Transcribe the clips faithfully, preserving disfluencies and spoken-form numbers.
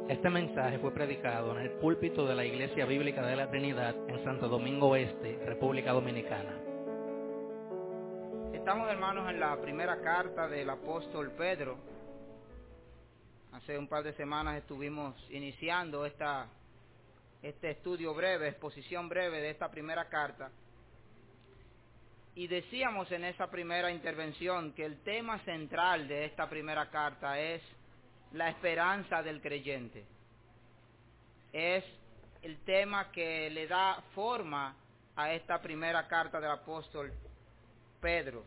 Este mensaje fue predicado en el púlpito de la Iglesia Bíblica de la Trinidad en Santo Domingo Este, República Dominicana. Estamos, hermanos, en la primera carta del apóstol Pedro. Hace un par de semanas estuvimos iniciando esta, este estudio breve, exposición breve de esta primera carta. Y decíamos en esa primera intervención que el tema central de esta primera carta es la esperanza del creyente. Es el tema que le da forma a esta primera carta del apóstol Pedro.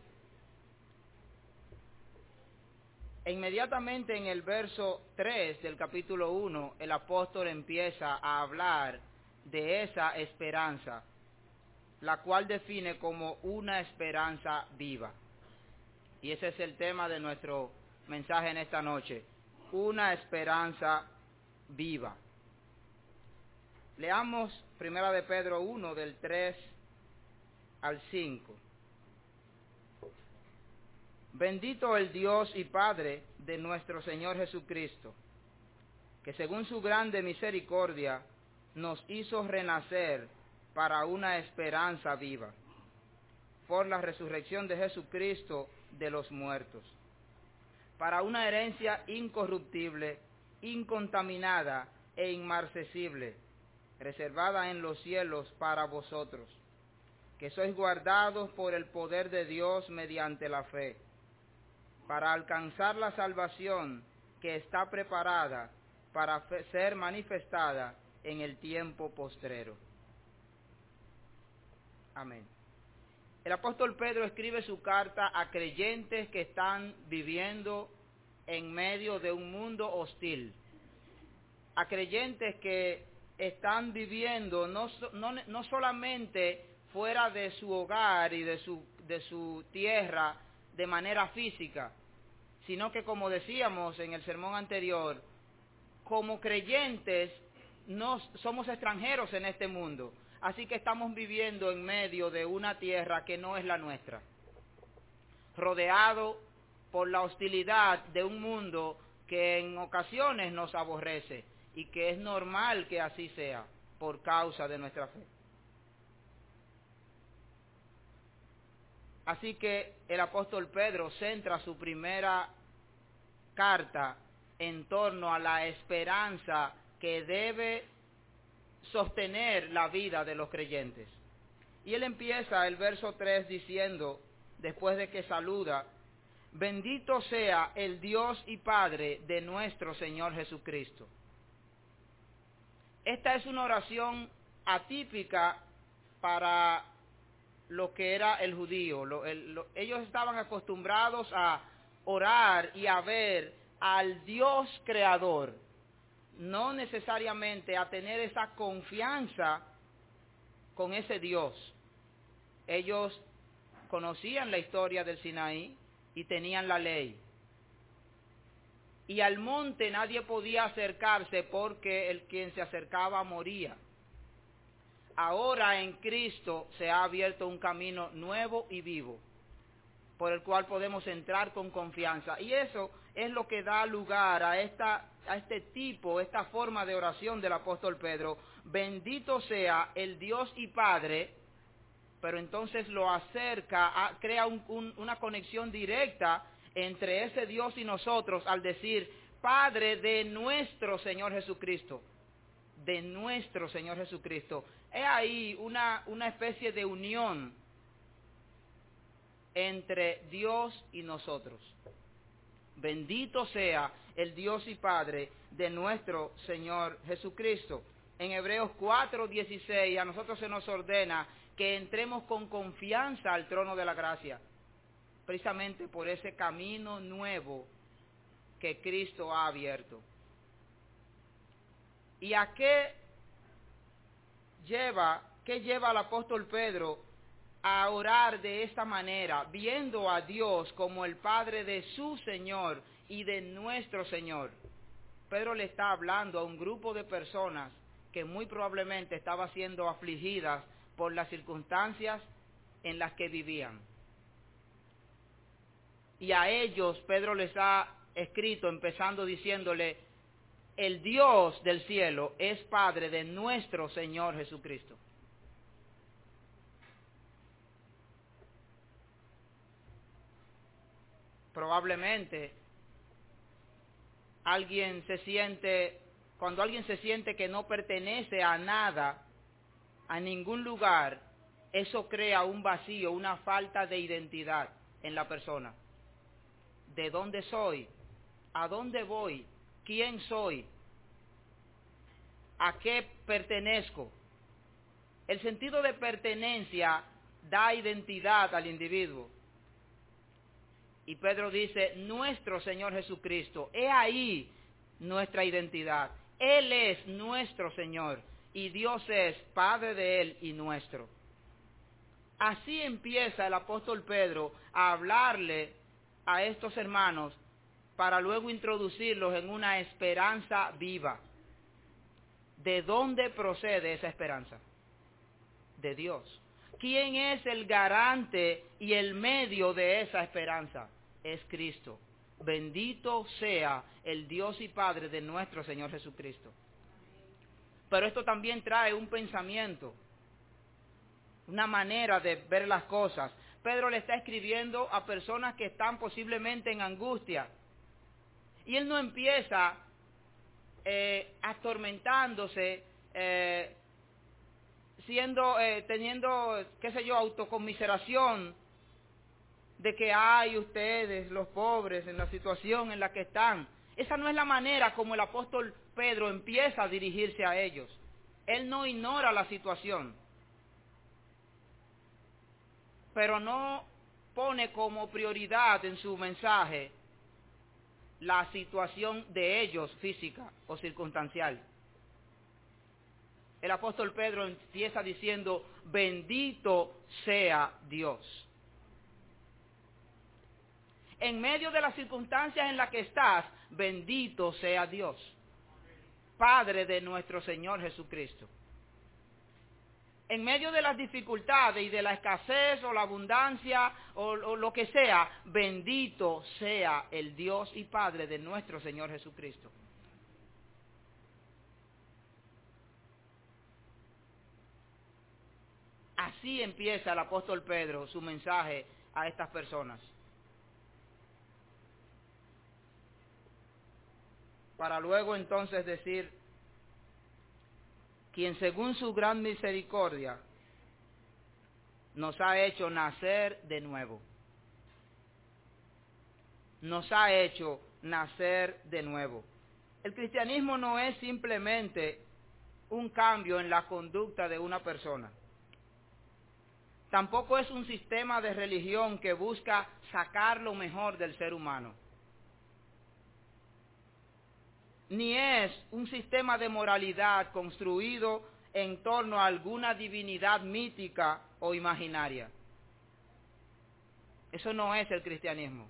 E inmediatamente en el verso tres del capítulo uno, el apóstol empieza a hablar de esa esperanza, la cual define como una esperanza viva. Y ese es el tema de nuestro mensaje en esta noche, una esperanza viva. Leamos primera de Pedro uno, del tres al cinco. Bendito el Dios y Padre de nuestro Señor Jesucristo, que según su grande misericordia nos hizo renacer para una esperanza viva, por la resurrección de Jesucristo de los muertos, para una herencia incorruptible, incontaminada e inmarcesible, reservada en los cielos para vosotros, que sois guardados por el poder de Dios mediante la fe, para alcanzar la salvación que está preparada para ser manifestada en el tiempo postrero. Amén. El apóstol Pedro escribe su carta a creyentes que están viviendo en medio de un mundo hostil, a creyentes que están viviendo no, no, no solamente fuera de su hogar y de su, de su tierra de manera física, sino que, como decíamos en el sermón anterior, como creyentes no somos extranjeros en este mundo, así que estamos viviendo en medio de una tierra que no es la nuestra, rodeado por la hostilidad de un mundo que en ocasiones nos aborrece y que es normal que así sea por causa de nuestra fe. Así que el apóstol Pedro centra su primera carta en torno a la esperanza que debe sostener la vida de los creyentes. Y él empieza el verso tres diciendo, después de que saluda: bendito sea el Dios y Padre de nuestro Señor Jesucristo. Esta es una oración atípica para lo que era el judío. Lo, el, lo, ellos estaban acostumbrados a orar y a ver al Dios creador, no necesariamente a tener esa confianza con ese Dios. Ellos conocían la historia del Sinaí y tenían la ley. Y al monte nadie podía acercarse porque el quien se acercaba moría. Ahora en Cristo se ha abierto un camino nuevo y vivo, por el cual podemos entrar con confianza. Y eso es lo que da lugar a, esta, a este tipo, esta forma de oración del apóstol Pedro. Bendito sea el Dios y Padre, pero entonces lo acerca, a, crea un, un, una conexión directa entre ese Dios y nosotros al decir Padre de nuestro Señor Jesucristo. De nuestro Señor Jesucristo. Es ahí una, una especie de unión entre Dios y nosotros. Bendito sea el Dios y Padre de nuestro Señor Jesucristo. En Hebreos cuatro dieciséis a nosotros se nos ordena que entremos con confianza al trono de la gracia, precisamente por ese camino nuevo que Cristo ha abierto. ¿Y a qué lleva, qué lleva al apóstol Pedro a orar de esta manera, viendo a Dios como el Padre de su Señor y de nuestro Señor? Pedro le está hablando a un grupo de personas que muy probablemente estaban siendo afligidas por las circunstancias en las que vivían. Y a ellos Pedro les ha escrito empezando diciéndole: el Dios del cielo es Padre de nuestro Señor Jesucristo. Probablemente alguien se siente, cuando alguien se siente que no pertenece a nada, a ningún lugar, eso crea un vacío, una falta de identidad en la persona. ¿De dónde soy? ¿A dónde voy? ¿Quién soy? ¿A qué pertenezco? El sentido de pertenencia da identidad al individuo. Y Pedro dice, nuestro Señor Jesucristo, he ahí nuestra identidad. Él es nuestro Señor y Dios es Padre de Él y nuestro. Así empieza el apóstol Pedro a hablarle a estos hermanos para luego introducirlos en una esperanza viva. ¿De dónde procede esa esperanza? De Dios. ¿Quién es el garante y el medio de esa esperanza? Es Cristo. Bendito sea el Dios y Padre de nuestro Señor Jesucristo. Pero esto también trae un pensamiento, una manera de ver las cosas. Pedro le está escribiendo a personas que están posiblemente en angustia. Y él no empieza eh, atormentándose, eh, siendo, eh, teniendo, qué sé yo, autoconmiseración de que hay ustedes, los pobres, en la situación en la que están. Esa no es la manera como el apóstol Pedro empieza a dirigirse a ellos. Él no ignora la situación, pero no pone como prioridad en su mensaje la situación de ellos física o circunstancial. El apóstol Pedro empieza diciendo, bendito sea Dios. En medio de las circunstancias en las que estás, bendito sea Dios, Padre de nuestro Señor Jesucristo. En medio de las dificultades y de la escasez o la abundancia o, o lo que sea, bendito sea el Dios y Padre de nuestro Señor Jesucristo. Así empieza el apóstol Pedro su mensaje a estas personas. Para luego entonces decir, quien según su gran misericordia nos ha hecho nacer de nuevo. Nos ha hecho nacer de nuevo. El cristianismo no es simplemente un cambio en la conducta de una persona. Tampoco es un sistema de religión que busca sacar lo mejor del ser humano. Ni es un sistema de moralidad construido en torno a alguna divinidad mítica o imaginaria. Eso no es el cristianismo.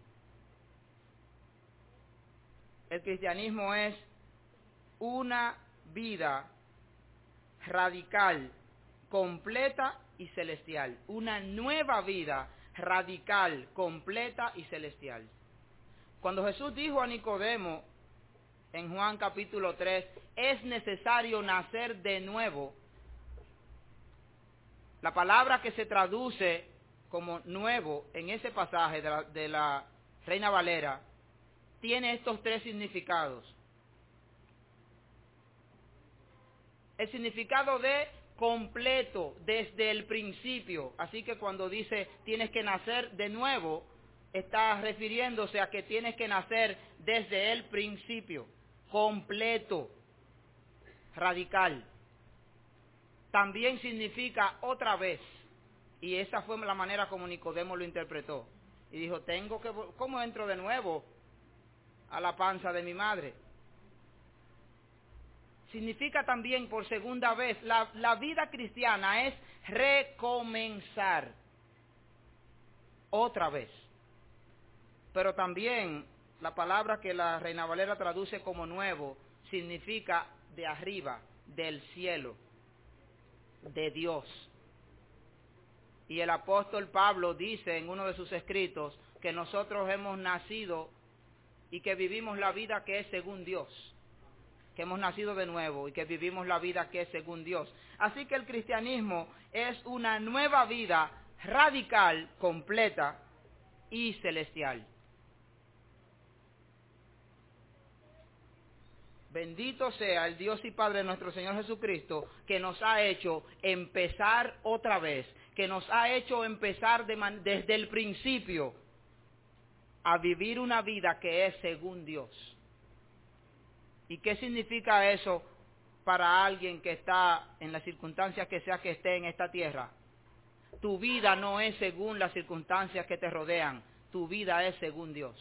El cristianismo es una vida radical, completa y celestial. Una nueva vida radical, completa y celestial. Cuando Jesús dijo a Nicodemo, en Juan capítulo tres, es necesario nacer de nuevo. La palabra que se traduce como nuevo en ese pasaje de la, de la Reina Valera tiene estos tres significados. El significado de completo desde el principio. Así que cuando dice tienes que nacer de nuevo, está refiriéndose a que tienes que nacer desde el principio. Completo, radical. También significa otra vez. Y esa fue la manera como Nicodemo lo interpretó. Y dijo, tengo que, ¿cómo entro de nuevo a la panza de mi madre? Significa también por segunda vez. La, la vida cristiana es recomenzar. Otra vez. Pero también la palabra que la Reina Valera traduce como nuevo significa de arriba, del cielo, de Dios. Y el apóstol Pablo dice en uno de sus escritos que nosotros hemos nacido y que vivimos la vida que es según Dios. que hemos nacido de nuevo y que vivimos la vida que es según Dios. Así que el cristianismo es una nueva vida radical, completa y celestial. Bendito sea el Dios y Padre de nuestro Señor Jesucristo, que nos ha hecho empezar otra vez, que nos ha hecho empezar de man- desde el principio a vivir una vida que es según Dios. ¿Y qué significa eso para alguien que está en las circunstancias que sea que esté en esta tierra? Tu vida no es según las circunstancias que te rodean, tu vida es según Dios.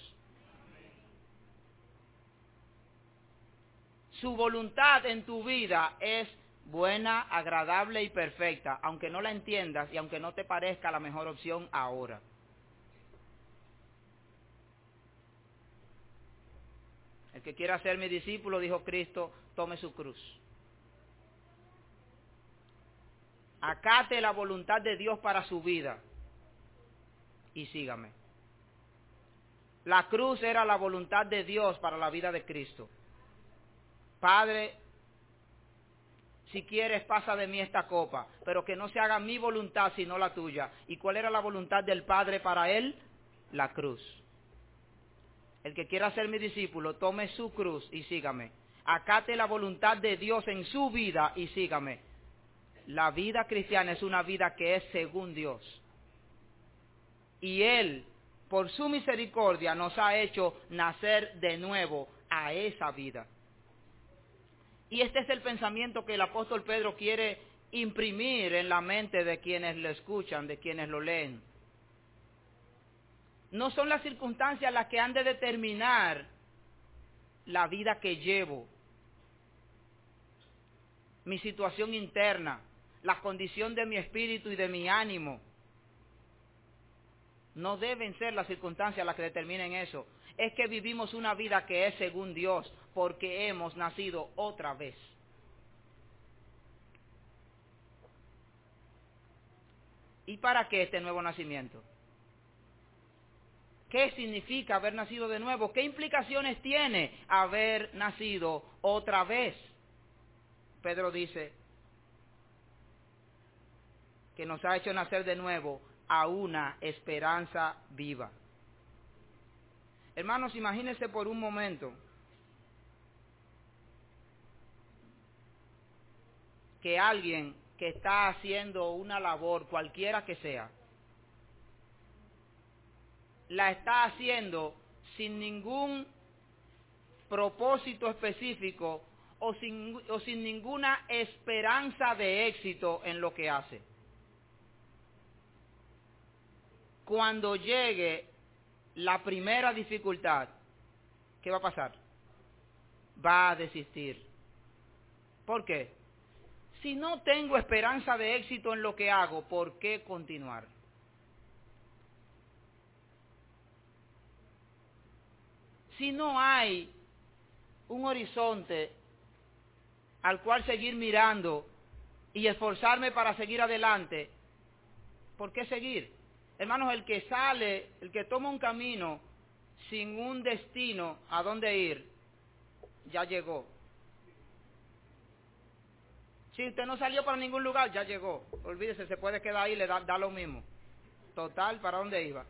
Su voluntad en tu vida es buena, agradable y perfecta, aunque no la entiendas y aunque no te parezca la mejor opción ahora. El que quiera ser mi discípulo, dijo Cristo, tome su cruz. Acate la voluntad de Dios para su vida y sígame. La cruz era la voluntad de Dios para la vida de Cristo. Padre, si quieres pasa de mí esta copa, pero que no se haga mi voluntad sino la tuya. ¿Y cuál era la voluntad del Padre para él? La cruz. El que quiera ser mi discípulo, tome su cruz y sígame. Acate la voluntad de Dios en su vida y sígame. La vida cristiana es una vida que es según Dios. Y Él, por su misericordia, nos ha hecho nacer de nuevo a esa vida. Y este es el pensamiento que el apóstol Pedro quiere imprimir en la mente de quienes lo escuchan, de quienes lo leen. No son las circunstancias las que han de determinar la vida que llevo, mi situación interna, la condición de mi espíritu y de mi ánimo. No deben ser las circunstancias las que determinen eso. Es que vivimos una vida que es según Dios, porque hemos nacido otra vez. ¿Y para qué este nuevo nacimiento? ¿Qué significa haber nacido de nuevo? ¿Qué implicaciones tiene haber nacido otra vez? Pedro dice que nos ha hecho nacer de nuevo a una esperanza viva. Hermanos, imagínense por un momento que alguien que está haciendo una labor, cualquiera que sea, la está haciendo sin ningún propósito específico o sin, o sin ninguna esperanza de éxito en lo que hace. Cuando llegue la primera dificultad, ¿qué va a pasar? Va a desistir. ¿Por qué? Si no tengo esperanza de éxito en lo que hago, ¿por qué continuar? Si no hay un horizonte al cual seguir mirando y esforzarme para seguir adelante, ¿por qué seguir? Hermanos, el que sale, el que toma un camino sin un destino a dónde ir, ya llegó. Si usted no salió para ningún lugar, ya llegó. Olvídese, se puede quedar ahí, le da, da lo mismo. Total, ¿para dónde iba?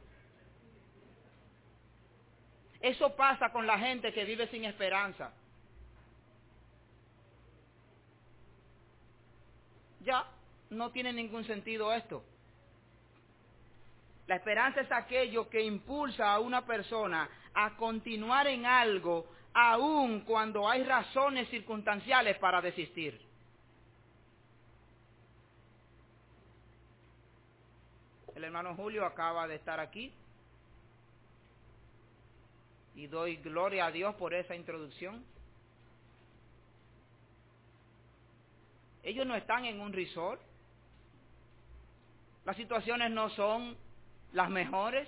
Eso pasa con la gente que vive sin esperanza. Ya no tiene ningún sentido esto. La esperanza es aquello que impulsa a una persona a continuar en algo, aun cuando hay razones circunstanciales para desistir. El hermano Julio acaba de estar aquí y doy gloria a Dios por esa introducción. Ellos no están en un resort. Las situaciones no son las mejores.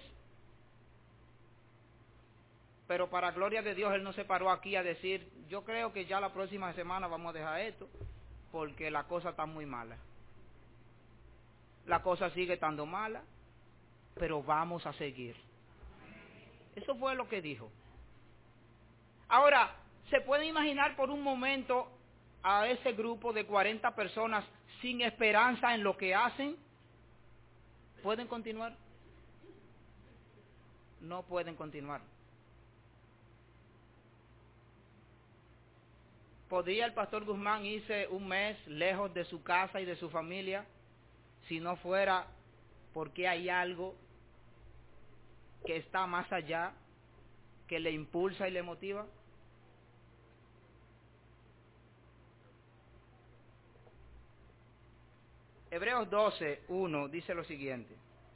Pero para gloria de Dios, Él no se paró aquí a decir, yo creo que ya la próxima semana vamos a dejar esto, porque la cosa está muy mala. La cosa sigue estando mala, pero vamos a seguir. Eso fue lo que dijo. Ahora, ¿Se puede imaginar por un momento a ese grupo de cuarenta personas sin esperanza en lo que hacen? ¿Pueden continuar? No pueden continuar. ¿Podría el pastor Guzmán irse un mes lejos de su casa y de su familia si no fuera porque hay algo que está más allá, que le impulsa y le motiva? Hebreos doce, uno dice lo siguiente: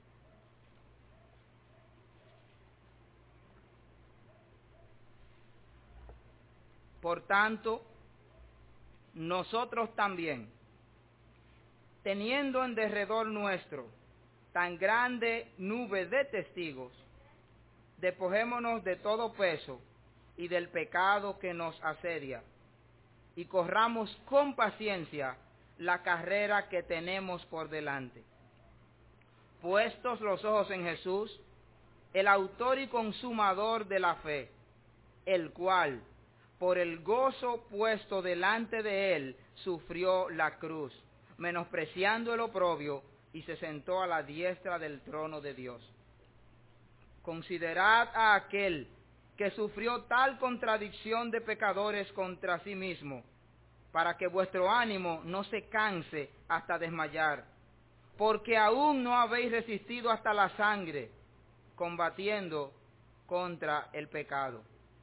por tanto, nosotros también, teniendo en derredor nuestro tan grande nube de testigos, despojémonos de todo peso y del pecado que nos asedia, y corramos con paciencia la carrera que tenemos por delante. Puestos los ojos en Jesús, el autor y consumador de la fe, el cual, por el gozo puesto delante de él, sufrió la cruz, menospreciando el oprobio, y se sentó a la diestra del trono de Dios. Considerad a aquel que sufrió tal contradicción de pecadores contra sí mismo, para que vuestro ánimo no se canse hasta desmayar, porque aún no habéis resistido hasta la sangre, combatiendo contra el pecado.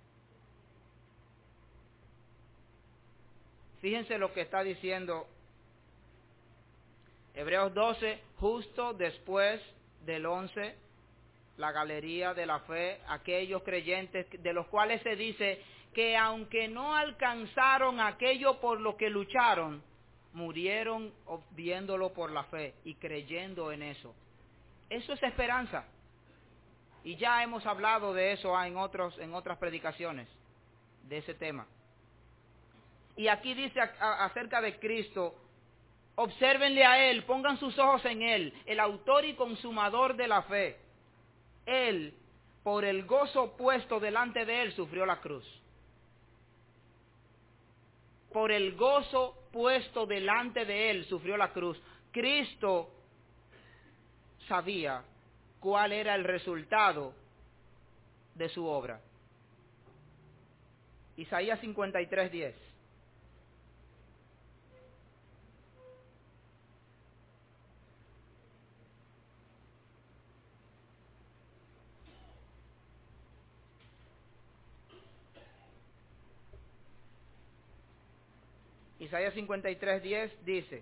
Fíjense lo que está diciendo Hebreos doce, justo después del once, la galería de la fe, aquellos creyentes de los cuales se dice que aunque no alcanzaron aquello por lo que lucharon, murieron viéndolo por la fe y creyendo en eso. Eso es esperanza. Y ya hemos hablado de eso en otros, en otras predicaciones, de ese tema. Y aquí dice a, a, acerca de Cristo: obsérvenle a Él, pongan sus ojos en Él, el autor y consumador de la fe. Él, por el gozo puesto delante de Él, sufrió la cruz. Por el gozo puesto delante de Él, sufrió la cruz. Cristo sabía cuál era el resultado de su obra. Isaías cincuenta y tres, diez. Isaías cincuenta y tres, diez dice: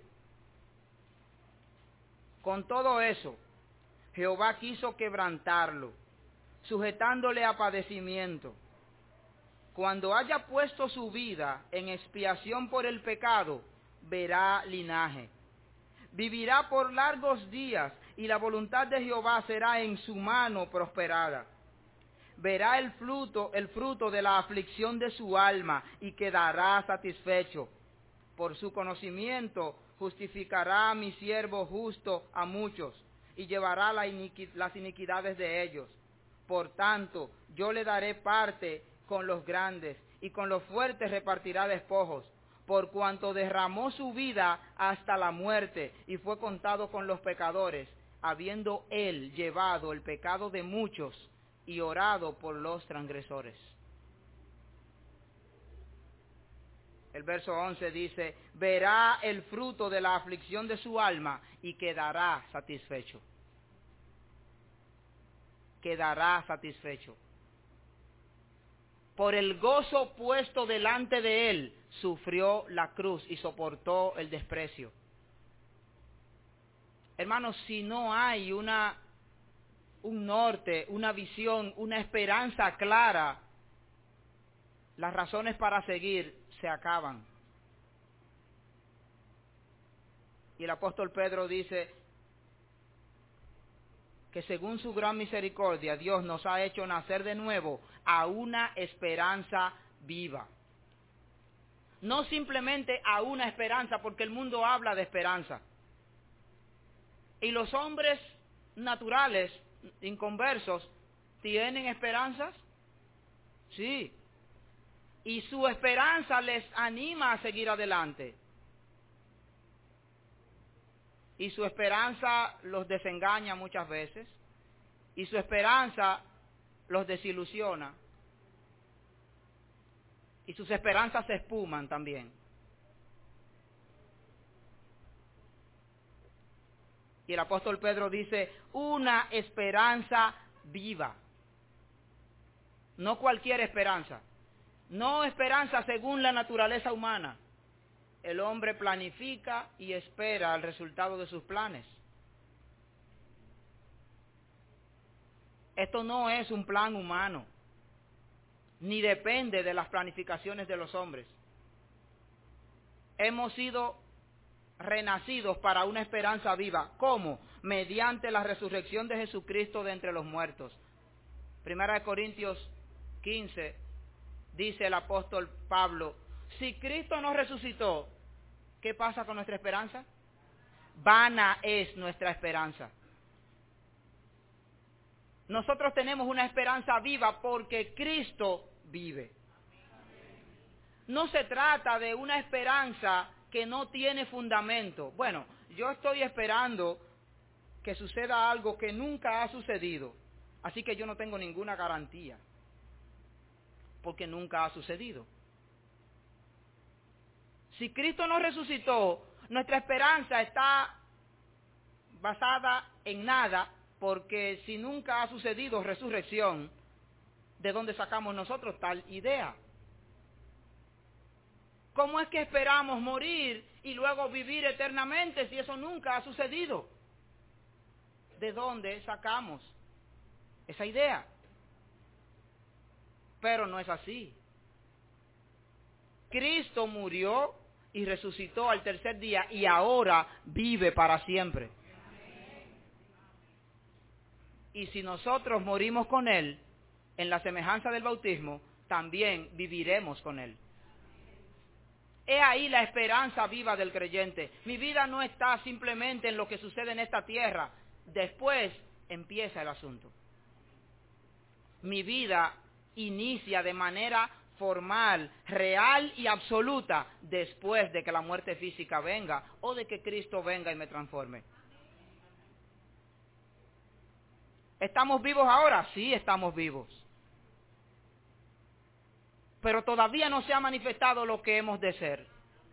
con todo eso, Jehová quiso quebrantarlo, sujetándole a padecimiento. Cuando haya puesto su vida en expiación por el pecado, verá linaje. Vivirá por largos días, y la voluntad de Jehová será en su mano prosperada. Verá el fruto, el fruto de la aflicción de su alma, y quedará satisfecho. Por su conocimiento justificará a mi siervo justo a muchos, y llevará la iniqui- las iniquidades de ellos. Por tanto, yo le daré parte con los grandes, y con los fuertes repartirá despojos, por cuanto derramó su vida hasta la muerte, y fue contado con los pecadores, habiendo él llevado el pecado de muchos, y orado por los transgresores. El verso once dice: verá el fruto de la aflicción de su alma y quedará satisfecho. Quedará satisfecho. Por el gozo puesto delante de él, sufrió la cruz y soportó el desprecio. Hermanos, si no hay una, un norte, una visión, una esperanza clara, las razones para seguir se acaban. Y el apóstol Pedro dice que según su gran misericordia, Dios nos ha hecho nacer de nuevo a una esperanza viva. No simplemente a una esperanza, porque el mundo habla de esperanza. Y los hombres naturales, inconversos, ¿tienen esperanzas? Sí. y su esperanza les anima a seguir adelante. Y su esperanza los desengaña muchas veces, y su esperanza los desilusiona, y sus esperanzas se espuman también. Y el apóstol Pedro dice, una esperanza viva. No cualquier esperanza. No esperanza según la naturaleza humana. El hombre planifica y espera el resultado de sus planes. Esto no es un plan humano, ni depende de las planificaciones de los hombres. Hemos sido renacidos para una esperanza viva. ¿Cómo? Mediante la resurrección de Jesucristo de entre los muertos. Primera de Corintios quince, dice el apóstol Pablo, si Cristo no resucitó, ¿qué pasa con nuestra esperanza? Vana es nuestra esperanza. Nosotros tenemos una esperanza viva porque Cristo vive. No se trata de una esperanza que no tiene fundamento. Bueno, yo estoy esperando que suceda algo que nunca ha sucedido, así que yo no tengo ninguna garantía, porque nunca ha sucedido. Si Cristo no resucitó, nuestra esperanza está basada en nada, porque si nunca ha sucedido resurrección, ¿de dónde sacamos nosotros tal idea? ¿Cómo es que esperamos morir y luego vivir eternamente si eso nunca ha sucedido? ¿De dónde sacamos esa idea? Pero no es así. Cristo murió y resucitó al tercer día y ahora vive para siempre. Y si nosotros morimos con Él, en la semejanza del bautismo, también viviremos con Él. He ahí la esperanza viva del creyente. Mi vida no está simplemente en lo que sucede en esta tierra. Después empieza el asunto. Mi vida inicia de manera formal, real y absoluta después de que la muerte física venga o de que Cristo venga y me transforme. ¿Estamos vivos ahora? Sí, estamos vivos. Pero todavía no se ha manifestado lo que hemos de ser.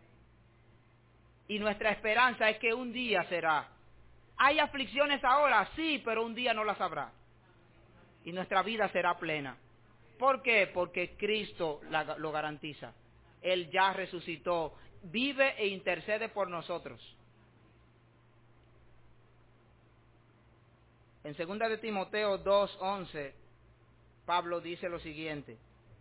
Y nuestra esperanza es que un día será. ¿Hay aflicciones ahora? Sí, pero un día no las habrá. Y nuestra vida será plena. ¿Por qué? Porque Cristo la, lo garantiza. Él ya resucitó, vive e intercede por nosotros. En segunda de Timoteo dos once, Pablo dice lo siguiente.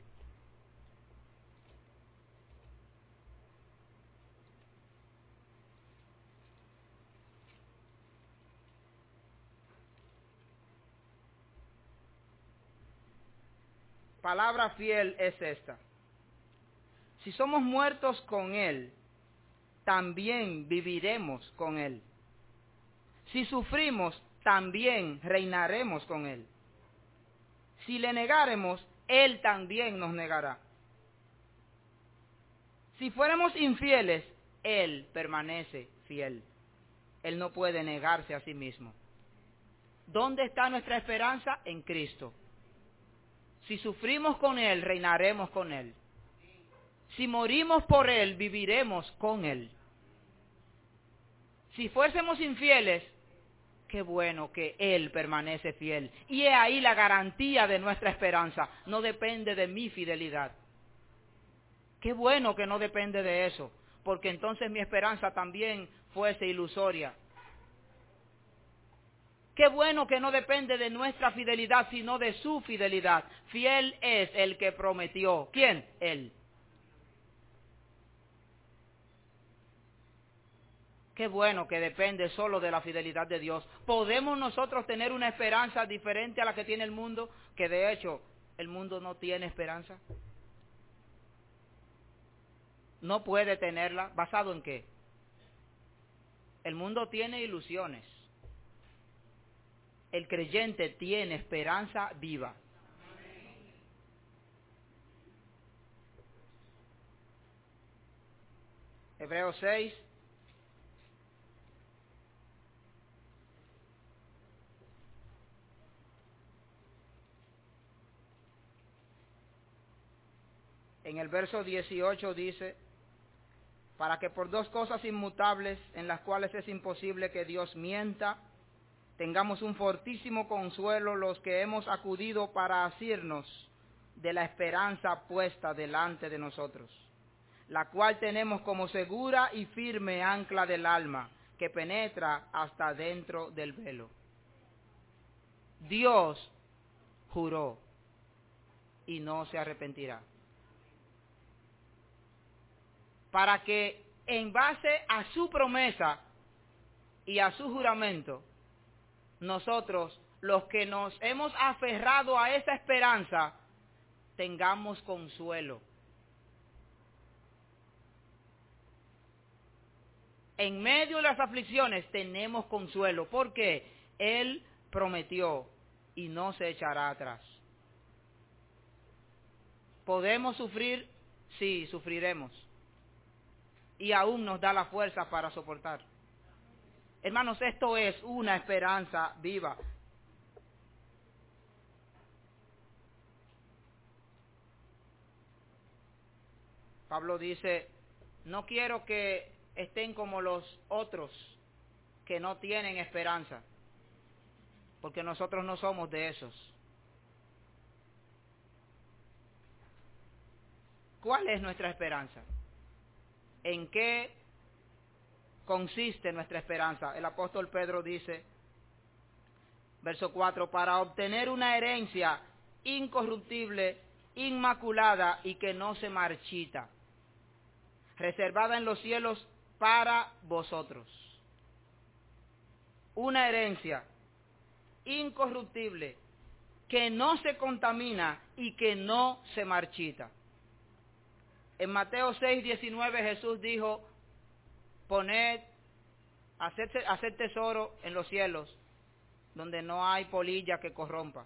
Palabra fiel es esta. Si somos muertos con Él, también viviremos con Él. Si sufrimos, también reinaremos con Él. Si le negáremos, Él también nos negará. Si fuéramos infieles, Él permanece fiel. Él no puede negarse a sí mismo. ¿Dónde está nuestra esperanza? En Cristo. Si sufrimos con Él, reinaremos con Él. Si morimos por Él, viviremos con Él. Si fuésemos infieles, qué bueno que Él permanece fiel. Y he ahí la garantía de nuestra esperanza. No depende de mi fidelidad. Qué bueno que no depende de eso, porque entonces mi esperanza también fuese ilusoria. Qué bueno que no depende de nuestra fidelidad, sino de su fidelidad. Fiel es el que prometió. ¿Quién? Él. Qué bueno que depende solo de la fidelidad de Dios. ¿Podemos nosotros tener una esperanza diferente a la que tiene el mundo? Que de hecho, el mundo no tiene esperanza. No puede tenerla. ¿Basado en qué? El mundo tiene ilusiones. El creyente tiene esperanza viva. Hebreos seis. En el verso dieciocho dice, para que por dos cosas inmutables en las cuales es imposible que Dios mienta, tengamos un fortísimo consuelo los que hemos acudido para asirnos de la esperanza puesta delante de nosotros, la cual tenemos como segura y firme ancla del alma, que penetra hasta dentro del velo. Dios juró y no se arrepentirá. Para que en base a su promesa y a su juramento, nosotros, los que nos hemos aferrado a esa esperanza, tengamos consuelo. En medio de las aflicciones tenemos consuelo, porque Él prometió y no se echará atrás. ¿Podemos sufrir? Sí, sufriremos. Y aún nos da la fuerza para soportar. Hermanos, esto es una esperanza viva. Pablo dice, no quiero que estén como los otros que no tienen esperanza, porque nosotros no somos de esos. ¿Cuál es nuestra esperanza? ¿En qué consiste nuestra esperanza? El apóstol Pedro dice, verso cuatro, para obtener una herencia incorruptible, inmaculada y que no se marchita, reservada en los cielos para vosotros. Una herencia incorruptible, que no se contamina y que no se marchita. En Mateo seis, diecinueve Jesús dijo, poned, haced, haced tesoro en los cielos, donde no hay polilla que corrompa.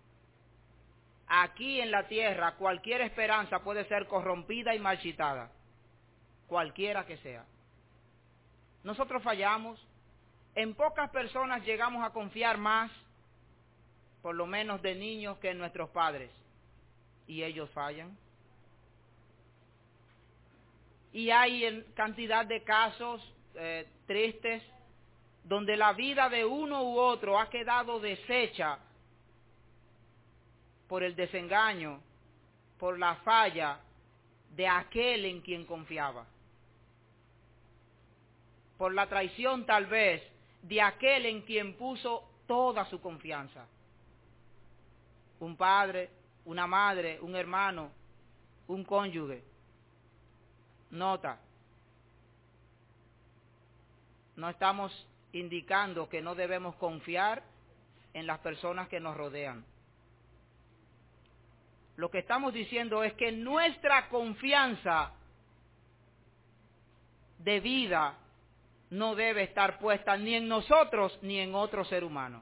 Aquí en la tierra cualquier esperanza puede ser corrompida y marchitada, cualquiera que sea. Nosotros fallamos, en pocas personas llegamos a confiar más, por lo menos de niños, que en nuestros padres, y ellos fallan. Y hay en cantidad de casos eh, tristes donde la vida de uno u otro ha quedado deshecha por el desengaño, por la falla de aquel en quien confiaba, por la traición tal vez de aquel en quien puso toda su confianza. Un padre, una madre, un hermano, un cónyuge. Nota, no estamos indicando que no debemos confiar en las personas que nos rodean. Lo que estamos diciendo es que nuestra confianza de vida no debe estar puesta ni en nosotros ni en otro ser humano.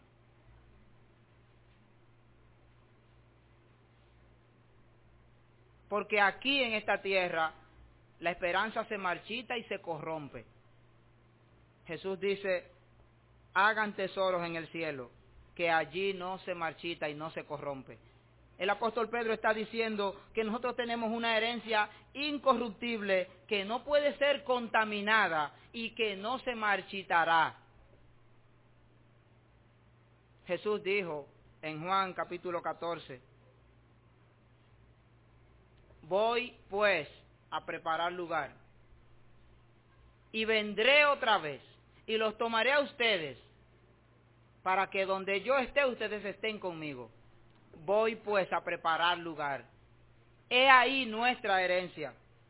Porque aquí en esta tierra la esperanza se marchita y se corrompe. Jesús dice, hagan tesoros en el cielo, que allí no se marchita y no se corrompe. El apóstol Pedro está diciendo que nosotros tenemos una herencia incorruptible que no puede ser contaminada y que no se marchitará. Jesús dijo en Juan capítulo catorce, voy pues a preparar lugar, y vendré otra vez, y los tomaré a ustedes, para que donde yo esté, ustedes estén conmigo. Voy pues a preparar lugar. He ahí nuestra herencia.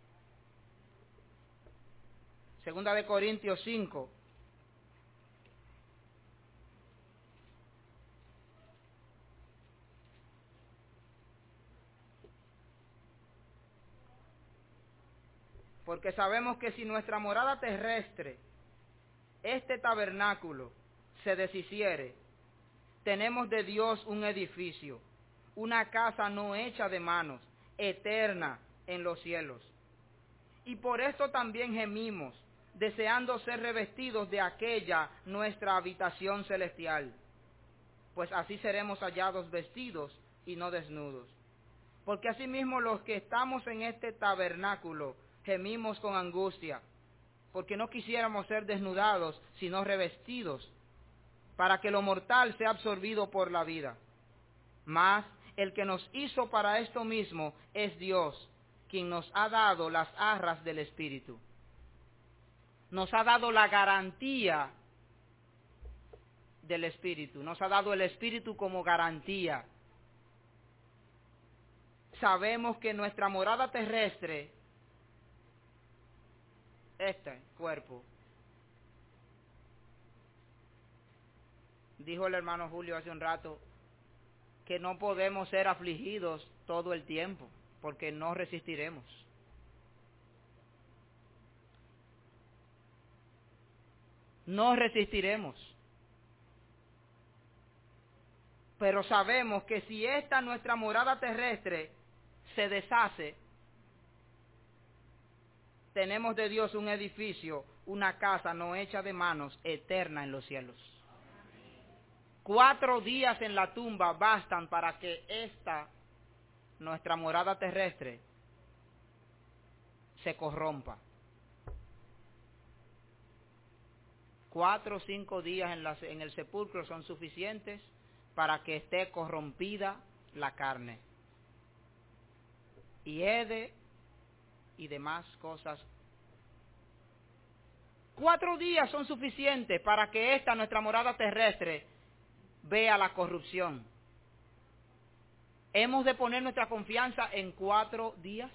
Segunda de Corintios cinco. Porque sabemos que si nuestra morada terrestre, este tabernáculo, se deshiciere, tenemos de Dios un edificio, una casa no hecha de manos, eterna en los cielos. Y por esto también gemimos, deseando ser revestidos de aquella nuestra habitación celestial, pues así seremos hallados vestidos y no desnudos. Porque asimismo los que estamos en este tabernáculo gemimos con angustia, porque no quisiéramos ser desnudados, sino revestidos, para que lo mortal sea absorbido por la vida. Mas el que nos hizo para esto mismo es Dios, quien nos ha dado las arras del Espíritu. Nos ha dado la garantía del Espíritu, nos ha dado el Espíritu como garantía. Sabemos que nuestra morada terrestre, este cuerpo, dijo el hermano Julio hace un rato, que no podemos ser afligidos todo el tiempo, porque no resistiremos. No resistiremos. Pero sabemos que si esta nuestra morada terrestre se deshace, tenemos de Dios un edificio, una casa no hecha de manos, eterna en los cielos. Cuatro días en la tumba bastan para que esta, nuestra morada terrestre, se corrompa. Cuatro o cinco días en, la, en el sepulcro son suficientes para que esté corrompida la carne. Y hede y demás cosas. Cuatro días son suficientes para que esta, nuestra morada terrestre, vea la corrupción. ¿Hemos de poner nuestra confianza en cuatro días?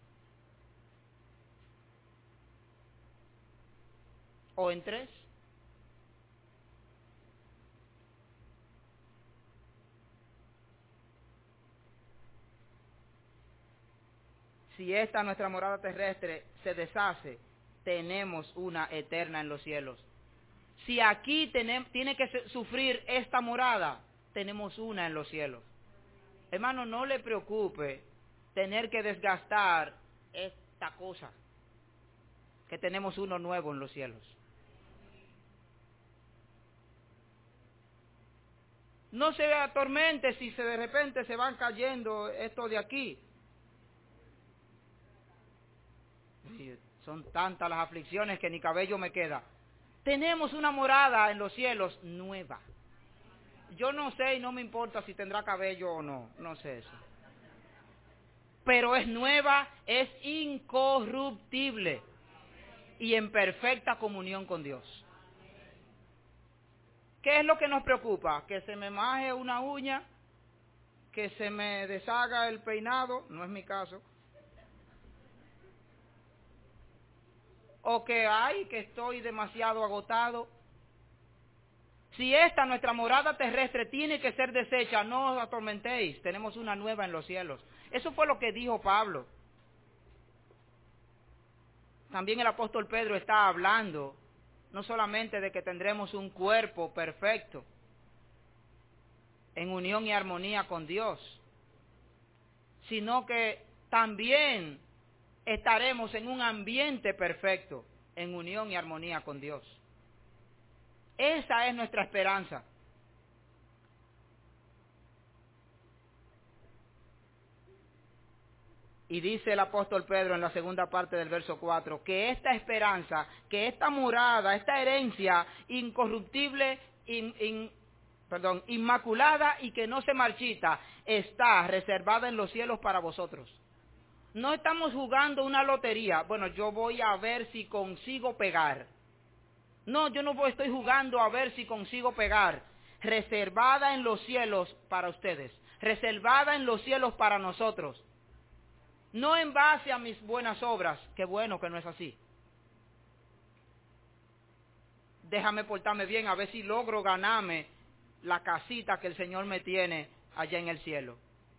¿O en tres? Si esta nuestra morada terrestre se deshace, tenemos una eterna en los cielos. Si aquí tenemos, tiene que sufrir esta morada, tenemos una en los cielos. Hermano, no le preocupe tener que desgastar esta cosa, que tenemos uno nuevo en los cielos. No se atormente si se de repente se van cayendo esto de aquí. Son tantas las aflicciones que ni cabello me queda. Tenemos una morada en los cielos nueva. Yo no sé y no me importa si tendrá cabello o no, no sé eso. Pero es nueva, es incorruptible y en perfecta comunión con Dios. ¿Qué es lo que nos preocupa? Que se me maje una uña, que se me deshaga el peinado, no es mi caso. O que ay, que estoy demasiado agotado. Si esta nuestra morada terrestre tiene que ser deshecha, no os atormentéis, tenemos una nueva en los cielos. Eso fue lo que dijo Pablo. También el apóstol Pedro está hablando, no solamente de que tendremos un cuerpo perfecto, en unión y armonía con Dios, sino que también estaremos en un ambiente perfecto, en unión y armonía con Dios. Esa es nuestra esperanza. Y dice el apóstol Pedro en la segunda parte del verso cuatro, que esta esperanza, que esta morada, esta herencia incorruptible, in, in, perdón, inmaculada y que no se marchita, está reservada en los cielos para vosotros. No estamos jugando una lotería. Bueno, yo voy a ver si consigo pegar. No, yo no estoy jugando a ver si consigo pegar. Reservada en los cielos para ustedes. Reservada en los cielos para nosotros. No en base a mis buenas obras. Qué bueno que no es así. Déjame portarme bien a ver si logro ganarme la casita que el Señor me tiene allá en el cielo.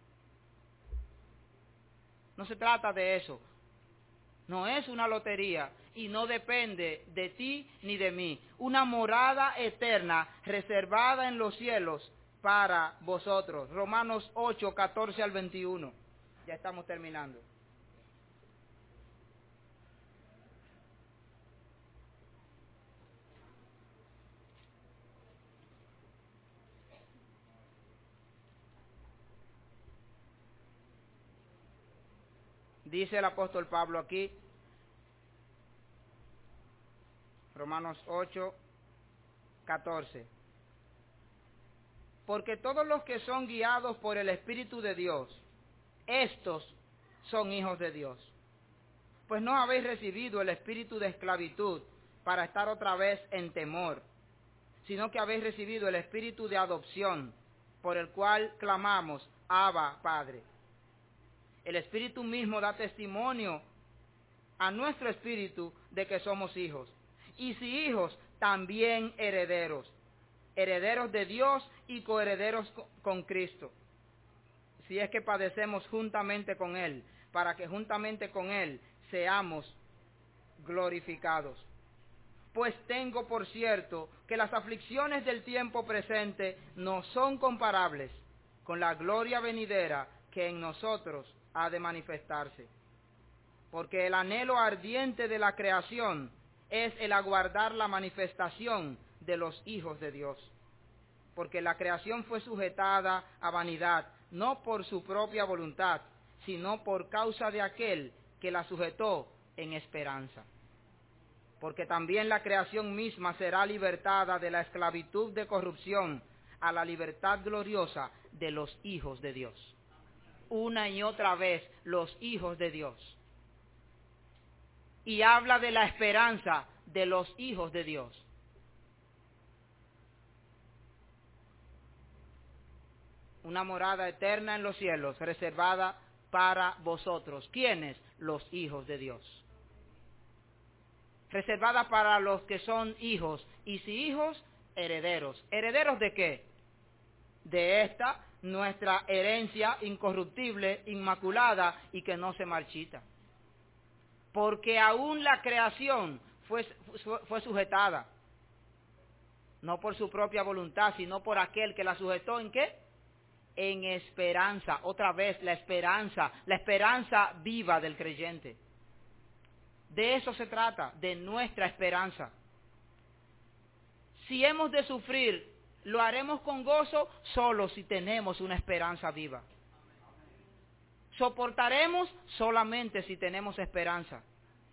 No se trata de eso. No es una lotería y no depende de ti ni de mí. Una morada eterna reservada en los cielos para vosotros. Romanos ocho, catorce al veintiuno. Ya estamos terminando. Dice el apóstol Pablo aquí, Romanos ocho, catorce. Porque todos los que son guiados por el Espíritu de Dios, estos son hijos de Dios. Pues no habéis recibido el espíritu de esclavitud para estar otra vez en temor, sino que habéis recibido el espíritu de adopción, por el cual clamamos, Abba, Padre. El Espíritu mismo da testimonio a nuestro espíritu de que somos hijos. Y si hijos, también herederos. Herederos de Dios y coherederos con Cristo. Si es que padecemos juntamente con Él, para que juntamente con Él seamos glorificados. Pues tengo por cierto que las aflicciones del tiempo presente no son comparables con la gloria venidera que en nosotros ha de manifestarse. Porque el anhelo ardiente de la creación es el aguardar la manifestación de los hijos de Dios. Porque la creación fue sujetada a vanidad, no por su propia voluntad, sino por causa de aquel que la sujetó en esperanza. Porque también la creación misma será libertada de la esclavitud de corrupción a la libertad gloriosa de los hijos de Dios. Una y otra vez, los hijos de Dios. Y habla de la esperanza de los hijos de Dios. Una morada eterna en los cielos, reservada para vosotros. ¿Quiénes? Los hijos de Dios. Reservada para los que son hijos. Y si hijos, herederos. ¿Herederos de qué? De esta, nuestra herencia incorruptible, inmaculada y que no se marchita. Porque aún la creación fue, fue, fue sujetada. No por su propia voluntad, sino por aquel que la sujetó. ¿En qué? En esperanza. Otra vez, la esperanza. La esperanza viva del creyente. De eso se trata, de nuestra esperanza. Si hemos de sufrir, lo haremos con gozo solo si tenemos una esperanza viva. Soportaremos solamente si tenemos esperanza.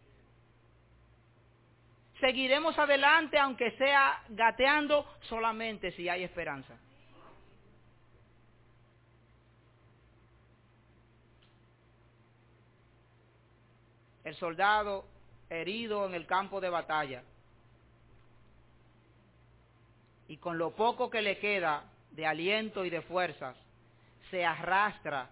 Seguiremos adelante aunque sea gateando solamente si hay esperanza. El soldado herido en el campo de batalla y con lo poco que le queda de aliento y de fuerzas, se arrastra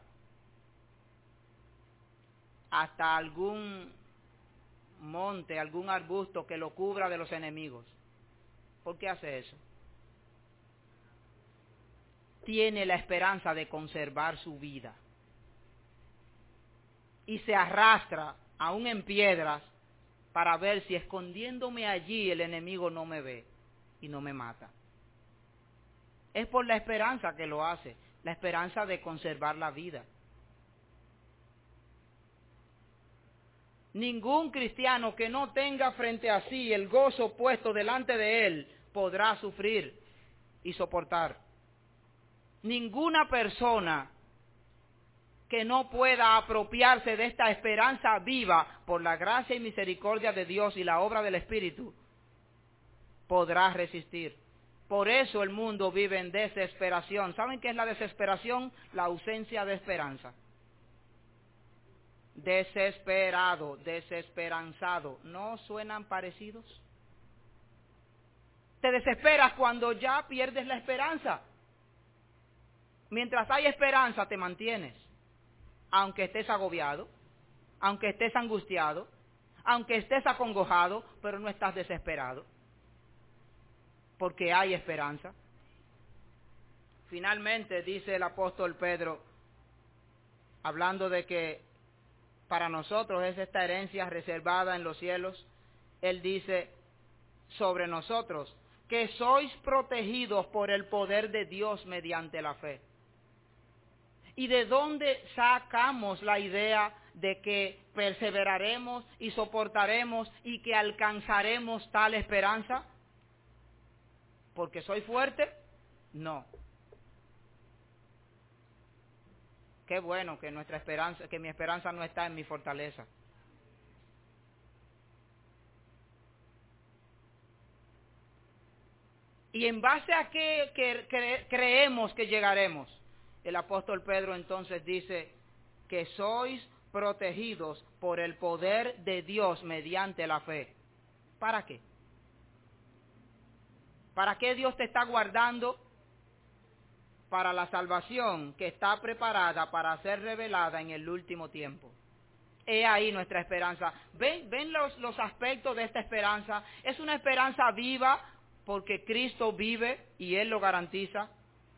hasta algún monte, algún arbusto que lo cubra de los enemigos. ¿Por qué hace eso? Tiene la esperanza de conservar su vida. Y se arrastra, aún en piedras, para ver si escondiéndome allí el enemigo no me ve y no me mata. Es por la esperanza que lo hace, la esperanza de conservar la vida. Ningún cristiano que no tenga frente a sí el gozo puesto delante de él podrá sufrir y soportar. Ninguna persona que no pueda apropiarse de esta esperanza viva por la gracia y misericordia de Dios y la obra del Espíritu podrá resistir. Por eso el mundo vive en desesperación. ¿Saben qué es la desesperación? La ausencia de esperanza. Desesperado, desesperanzado. ¿No suenan parecidos? Te desesperas cuando ya pierdes la esperanza. Mientras hay esperanza te mantienes. Aunque estés agobiado, aunque estés angustiado, aunque estés acongojado, pero no estás desesperado. Porque hay esperanza. Finalmente dice el apóstol Pedro, hablando de que para nosotros es esta herencia reservada en los cielos, él dice sobre nosotros, que sois protegidos por el poder de Dios mediante la fe. ¿Y de dónde sacamos la idea de que perseveraremos y soportaremos y que alcanzaremos tal esperanza? ¿Porque soy fuerte? No. Qué bueno que nuestra esperanza, que mi esperanza no está en mi fortaleza. ¿Y en base a qué que, cre, creemos que llegaremos? El apóstol Pedro entonces dice que sois protegidos por el poder de Dios mediante la fe. ¿Para qué? ¿Para qué Dios te está guardando? Para la salvación que está preparada para ser revelada en el último tiempo. He ahí nuestra esperanza. ¿Ven, ven los, los aspectos de esta esperanza? Es una esperanza viva porque Cristo vive y Él lo garantiza.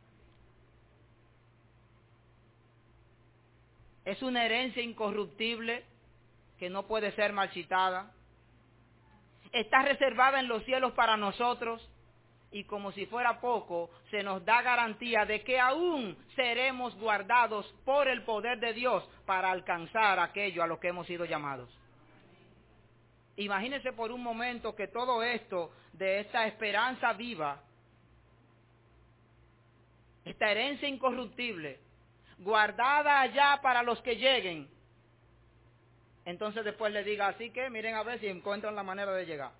Es una herencia incorruptible que no puede ser marchitada. Está reservada en los cielos para nosotros y como si fuera poco, se nos da garantía de que aún seremos guardados por el poder de Dios para alcanzar aquello a lo que hemos sido llamados. Imagínense por un momento que todo esto de esta esperanza viva, esta herencia incorruptible, guardada allá para los que lleguen, entonces después le diga, así que miren a ver si encuentran la manera de llegar.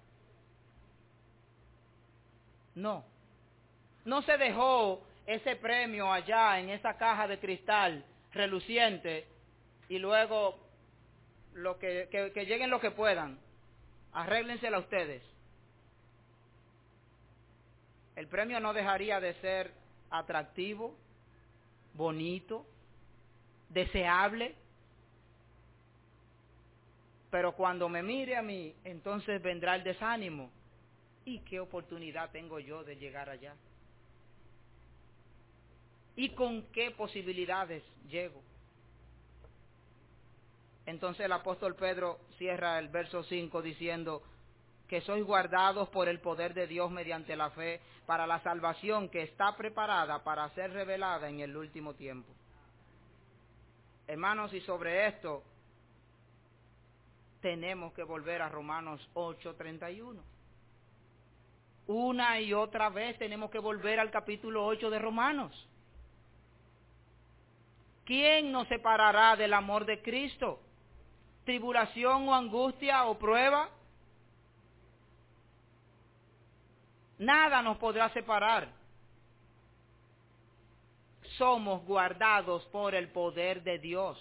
No, no se dejó ese premio allá en esa caja de cristal reluciente y luego lo que, que, que lleguen lo que puedan. Arréglensela ustedes. El premio no dejaría de ser atractivo, bonito, deseable. Pero cuando me mire a mí, entonces vendrá el desánimo. ¿Y qué oportunidad tengo yo de llegar allá? ¿Y con qué posibilidades llego? Entonces el apóstol Pedro cierra el verso cinco diciendo que sois guardados por el poder de Dios mediante la fe para la salvación que está preparada para ser revelada en el último tiempo. Hermanos, y sobre esto tenemos que volver a Romanos ocho treinta y uno. Una y otra vez tenemos que volver al capítulo ocho de Romanos. ¿Quién nos separará del amor de Cristo? ¿Tribulación o angustia o prueba? Nada nos podrá separar. Somos guardados por el poder de Dios.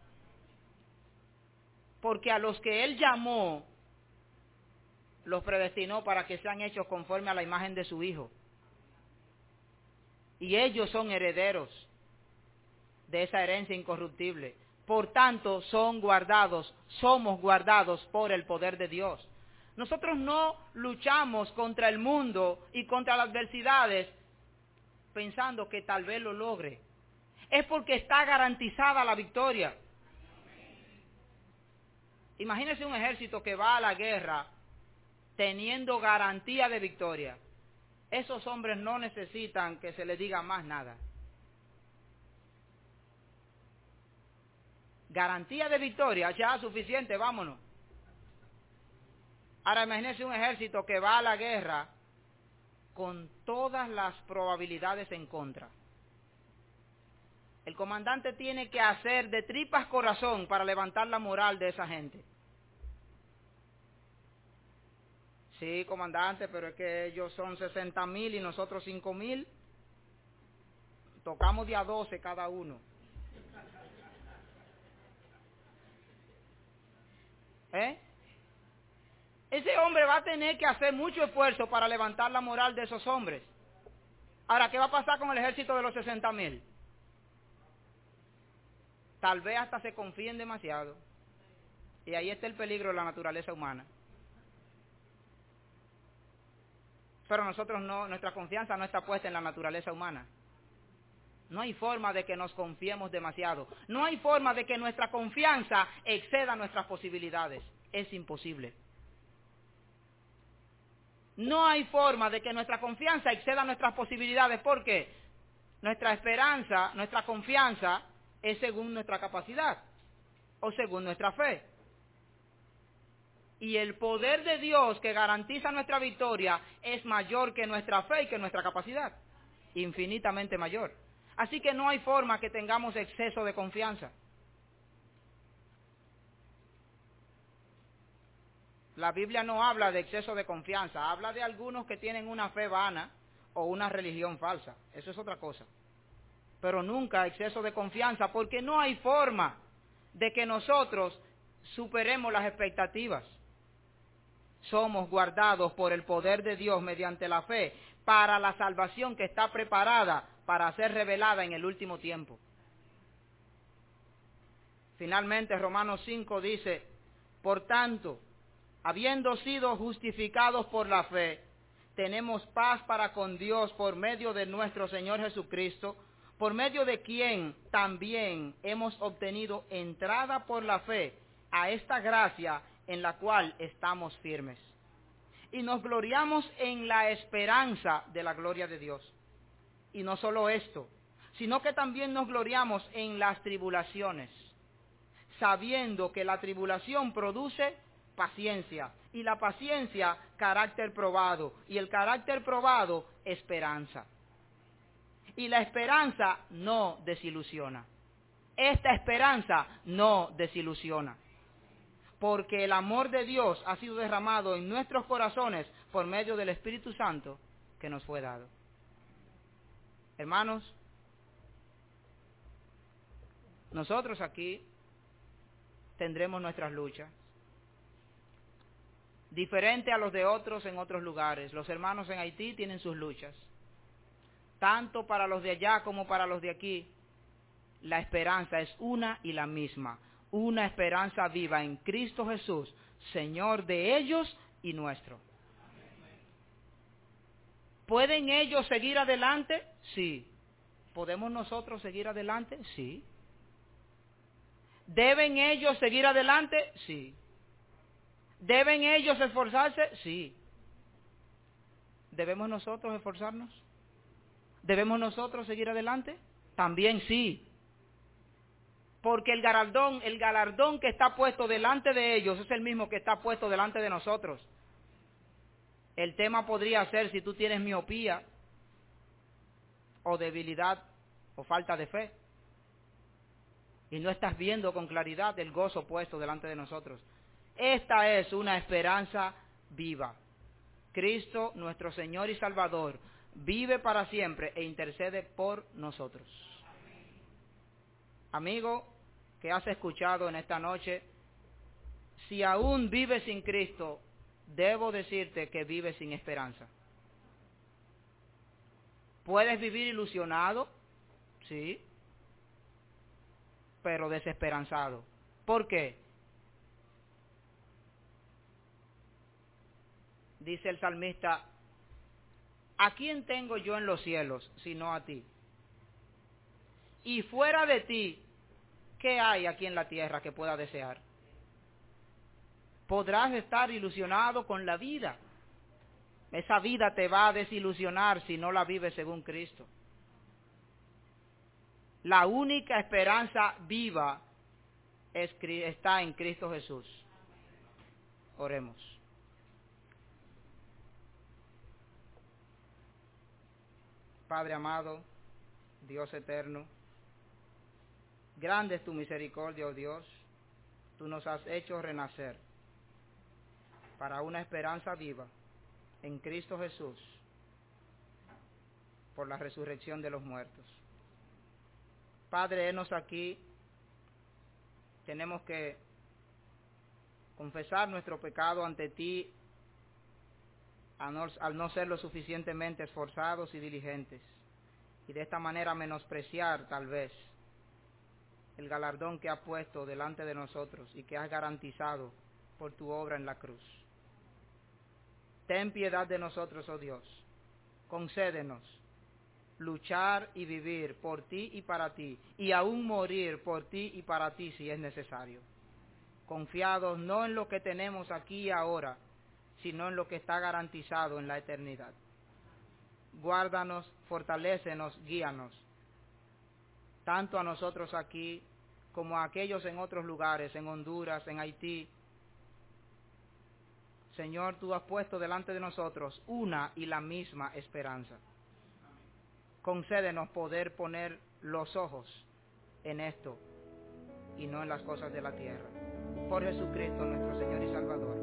Porque a los que Él llamó, los predestinó para que sean hechos conforme a la imagen de su Hijo. Y ellos son herederos de esa herencia incorruptible. Por tanto, son guardados, somos guardados por el poder de Dios. Nosotros no luchamos contra el mundo y contra las adversidades pensando que tal vez lo logre. Es porque está garantizada la victoria. Imagínense un ejército que va a la guerra teniendo garantía de victoria. Esos hombres no necesitan que se les diga más nada. Garantía de victoria, ya suficiente, vámonos. Ahora imagínense un ejército que va a la guerra con todas las probabilidades en contra. El comandante tiene que hacer de tripas corazón para levantar la moral de esa gente. Sí, comandante, pero es que ellos son sesenta mil y nosotros cinco mil. Tocamos de a doce cada uno. ¿Eh? Ese hombre va a tener que hacer mucho esfuerzo para levantar la moral de esos hombres. Ahora, ¿qué va a pasar con el ejército de los sesenta mil? Tal vez hasta se confíen demasiado. Y ahí está el peligro de la naturaleza humana. Pero nosotros no, nuestra confianza no está puesta en la naturaleza humana. No hay forma de que nos confiemos demasiado. No hay forma de que nuestra confianza exceda nuestras posibilidades. Es imposible. No hay forma de que nuestra confianza exceda nuestras posibilidades. ¿Por qué? Nuestra esperanza, nuestra confianza es según nuestra capacidad o según nuestra fe. Y el poder de Dios que garantiza nuestra victoria es mayor que nuestra fe y que nuestra capacidad. Infinitamente mayor. Así que no hay forma que tengamos exceso de confianza. La Biblia no habla de exceso de confianza, habla de algunos que tienen una fe vana o una religión falsa. Eso es otra cosa. Pero nunca exceso de confianza, porque no hay forma de que nosotros superemos las expectativas. Somos guardados por el poder de Dios mediante la fe para la salvación que está preparada para ser revelada en el último tiempo. Finalmente, Romanos cinco dice, por tanto, habiendo sido justificados por la fe, tenemos paz para con Dios por medio de nuestro Señor Jesucristo, por medio de quien también hemos obtenido entrada por la fe a esta gracia en la cual estamos firmes. Y nos gloriamos en la esperanza de la gloria de Dios. Y no solo esto, sino que también nos gloriamos en las tribulaciones, sabiendo que la tribulación produce paciencia, y la paciencia carácter probado, y el carácter probado esperanza. Y la esperanza no desilusiona. Esta esperanza no desilusiona. Porque el amor de Dios ha sido derramado en nuestros corazones por medio del Espíritu Santo que nos fue dado. Hermanos, nosotros aquí tendremos nuestras luchas, diferente a los de otros en otros lugares. Los hermanos en Haití tienen sus luchas. Tanto para los de allá como para los de aquí, la esperanza es una y la misma. Una esperanza viva en Cristo Jesús, Señor de ellos y nuestro. ¿Pueden ellos seguir adelante? Sí. ¿Podemos nosotros seguir adelante? Sí. ¿Deben ellos seguir adelante? Sí. ¿Deben ellos esforzarse? Sí. ¿Debemos nosotros esforzarnos? ¿Debemos nosotros seguir adelante? También sí. Porque el galardón, el galardón que está puesto delante de ellos es el mismo que está puesto delante de nosotros. El tema podría ser si tú tienes miopía o debilidad o falta de fe y no estás viendo con claridad el gozo puesto delante de nosotros. Esta es una esperanza viva. Cristo, nuestro Señor y Salvador, vive para siempre e intercede por nosotros. Amigo que has escuchado en esta noche, si aún vives sin Cristo, debo decirte que vives sin esperanza. ¿Puedes vivir ilusionado? Sí, pero desesperanzado. ¿Por qué? Dice el salmista, ¿a quién tengo yo en los cielos sino a ti? Y fuera de ti, ¿qué hay aquí en la tierra que pueda desear? Podrás estar ilusionado con la vida. Esa vida te va a desilusionar si no la vives según Cristo. La única esperanza viva es, está en Cristo Jesús. Oremos. Padre amado, Dios eterno, grande es tu misericordia, oh Dios. Tú nos has hecho renacer para una esperanza viva en Cristo Jesús por la resurrección de los muertos. Padre, henos aquí. Tenemos que confesar nuestro pecado ante ti al no, al no ser lo suficientemente esforzados y diligentes, y de esta manera menospreciar tal vez el galardón que has puesto delante de nosotros y que has garantizado por tu obra en la cruz. Ten piedad de nosotros, oh Dios. Concédenos luchar y vivir por ti y para ti, y aún morir por ti y para ti si es necesario. Confiados no en lo que tenemos aquí y ahora, sino en lo que está garantizado en la eternidad. Guárdanos, fortalécenos, guíanos, tanto a nosotros aquí como a aquellos en otros lugares, en Honduras, en Haití. Señor, tú has puesto delante de nosotros una y la misma esperanza. concédenos poder poner los ojos en esto y no en las cosas de la tierra. Por Jesucristo nuestro Señor y Salvador.